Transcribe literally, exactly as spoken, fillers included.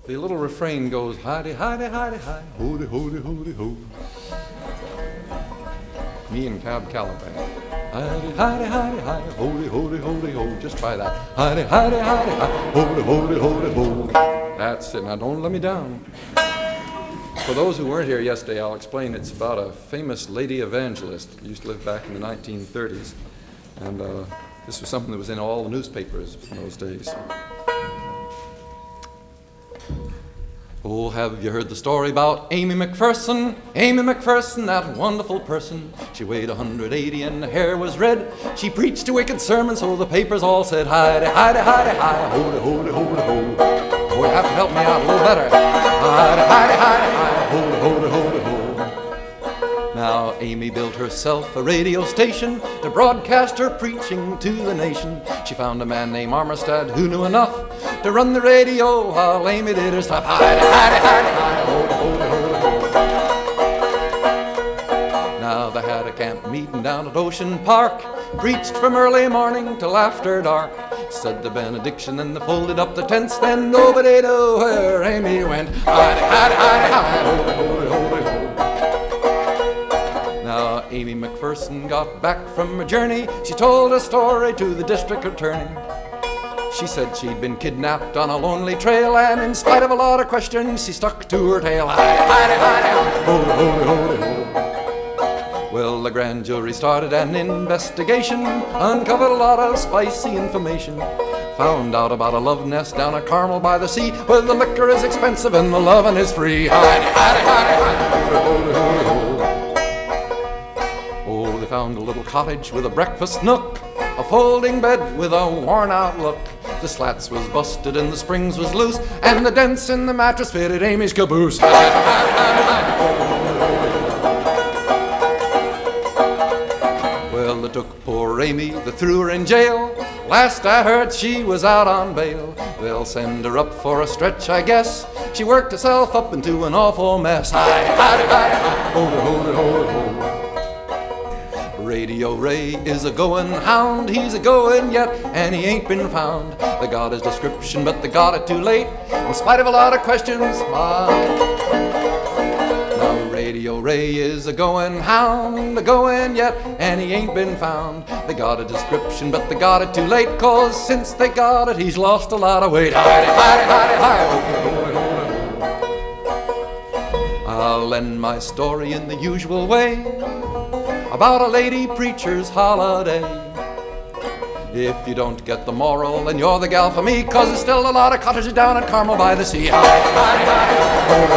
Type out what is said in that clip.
The little refrain goes, hi-de, hi-de, hi-de, hi, ho-de, ho-de, ho-de, ho. Me and Cab Calloway. Hi-de, hi-de, hi-de, hi, ho-de, ho-de, ho-de, ho. Just try that. Hi-de, hi-de, hi-de, hi, ho-de, ho-de, ho-de, ho. That's it. Now don't let me down. For those who weren't here yesterday, I'll explain. It's about a famous lady evangelist who used to live back in the nineteen thirties. And uh, this was something that was in all the newspapers in those days. Oh, have you heard the story about Amy McPherson? Amy McPherson, that wonderful person. She weighed one hundred eighty and her hair was red. She preached a wicked sermon, so the papers all said, hi-de, hi-de, hi-de, hi, ho-de, ho-de, ho-de, ho. Oh, you have to help me out a little better. Hi-de, hi-de, hi-de, hi, ho-de, ho-de, ho-de, ho. Now Amy built herself a radio station to broadcast her preaching to the nation. She found a man named Armistead who knew enough to run the radio while Amy did her stuff. Hi-de, hi-de, hi-de, hi, ho-de, ho-de, ho-de, ho. Now they had a camp meeting down at Ocean Park, preached from early morning till after dark. Said the benediction and they folded up the tents, then nobody knew where Amy went. Hi-de, hi-de, hi-de, hi, ho-de, ho-de, ho-de, ho. Now Amy McPherson got back from her journey. She told a story to the district attorney. She said she'd been kidnapped on a lonely trail, and in spite of a lot of questions, she stuck to her tail. Hi-de, hi-de, hi-de, ho-de, ho-de, ho-de, ho. Well, the grand jury started an investigation, uncovered a lot of spicy information. Found out about a love nest down at Carmel by the sea, where the liquor is expensive and the lovin' is free. Hi-de, hi-de, hi-de, hi, ho-de, ho-de, ho-de, ho. Oh, they found a little cottage with a breakfast nook, a folding bed with a worn-out look. The slats was busted and the springs was loose, and the dents in the mattress fitted Amy's caboose. Well, they took poor Amy, they threw her in jail. Last I heard she was out on bail. They'll send her up for a stretch, I guess. She worked herself up into an awful mess. Hi, hi, hi, hi, ho-de, ho-de, ho-de, ho. Radio Ray is a goin' hound, he's a goin' yet, and he ain't been found. They got his description, but they got it too late, in spite of a lot of questions. Ah. Now Radio Ray is a goin' hound, a goin' yet, and he ain't been found. They got a description, but they got it too late, cause since they got it, he's lost a lot of weight. Hi-de, hi-de, hi-de, hi, I'll end my story in the usual way, about a lady preacher's holiday. If you don't get the moral, then you're the gal for me, cause there's still a lot of cottages down at Carmel by the sea. Hi, hi, hi,